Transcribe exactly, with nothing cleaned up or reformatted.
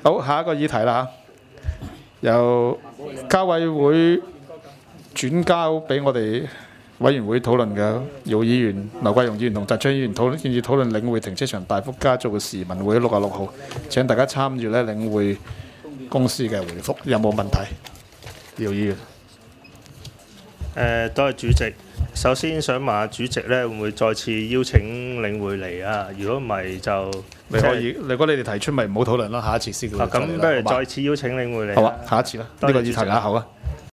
好，下一個議題啦嚇，由交委會轉交俾我哋委員會討論嘅姚議員、劉桂容議員同澤昌議員討論建議討論領匯停車場大幅加租嘅事，文會六十六號。請大家參與咧領匯公司嘅回覆，有冇問題？姚議員。 誒，多謝主席。首先想問下主席咧，會唔會再次邀請領匯嚟啊？如果唔係就你可以，如果你哋提出咪唔好討論咯，下一次先叫佢啊，咁不如再次邀請領匯嚟。 好啊，下一次啦，呢個議題下後啊。